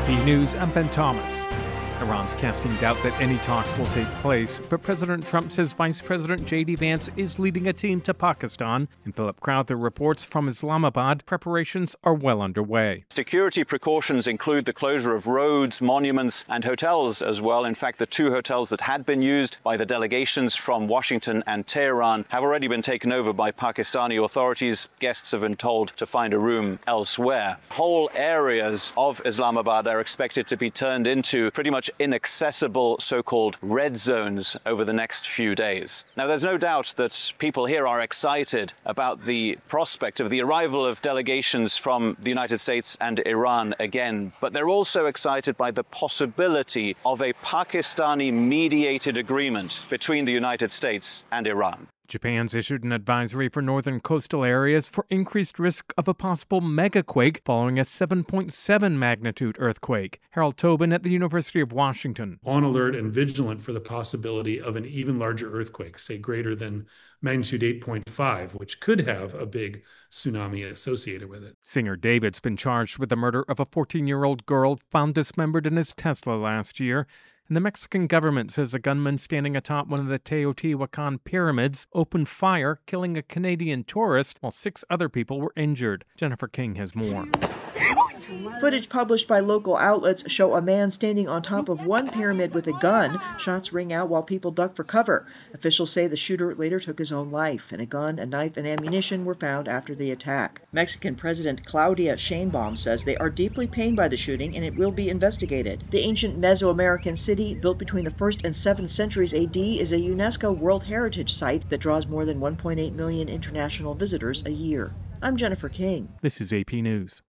AP News, I'm Ben Thomas. Iran's casting doubt that any talks will take place, but President Trump says Vice President J.D. Vance is leading a team to Pakistan. And Philip Crowther reports from Islamabad preparations are well underway. Security precautions include the closure of roads, monuments, and hotels as well. In fact, the two hotels that had been used by the delegations from Washington and Tehran have already been taken over by Pakistani authorities. Guests have been told to find a room elsewhere. Whole areas of Islamabad are expected to be turned into pretty much inaccessible so-called red zones over the next few days. Now, there's no doubt that people here are excited about the prospect of the arrival of delegations from the United States and Iran again, but they're also excited by the possibility of a Pakistani-mediated agreement between the United States and Iran. Japan's issued an advisory for northern coastal areas for increased risk of a possible megaquake following a 7.7 magnitude earthquake. Harold Tobin at the University of Washington. On alert and vigilant for the possibility of an even larger earthquake, say greater than magnitude 8.5, which could have a big tsunami associated with it. Singer David's been charged with the murder of a 14-year-old girl found dismembered in his Tesla last year. And the Mexican government says a gunman standing atop one of the Teotihuacan pyramids opened fire, killing a Canadian tourist, while 6 other people were injured. Jennifer King has more. Footage published by local outlets show a man standing on top of one pyramid with a gun. Shots ring out while people duck for cover. Officials say the shooter later took his own life, and a gun, a knife, and ammunition were found after the attack. Mexican President Claudia Sheinbaum says they are deeply pained by the shooting and it will be investigated. The ancient Mesoamerican city, built between the 1st and 7th centuries AD, is a UNESCO World Heritage Site that draws more than 1.8 million international visitors a year. I'm Jennifer King. This is AP News.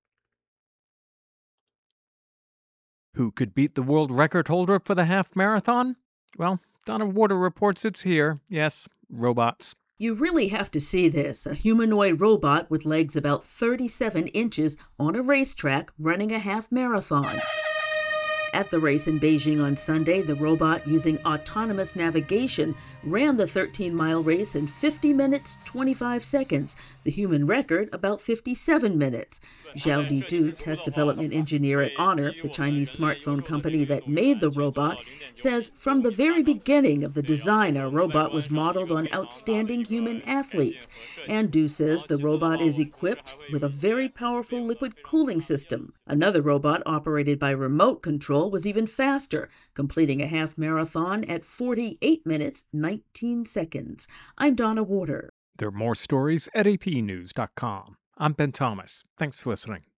Who could beat the world record holder for the half marathon? Well, Donna Warder reports it's here. Yes, robots. You really have to see this. A humanoid robot with legs about 37 inches on a racetrack running a half marathon. At the race in Beijing on Sunday, the robot, using autonomous navigation, ran the 13-mile race in 50 minutes, 25 seconds. The human record, about 57 minutes. Zhao Lidu, test development engineer at Honor, the Chinese smartphone company that made the robot, says from the very beginning of the design, our robot was modeled on outstanding human athletes. And Du says the robot is equipped with a very powerful liquid cooling system. Another robot operated by remote control was even faster, completing a half marathon at 48 minutes, 19 seconds. I'm Donna Warder. There are more stories at apnews.com. I'm Ben Thomas. Thanks for listening.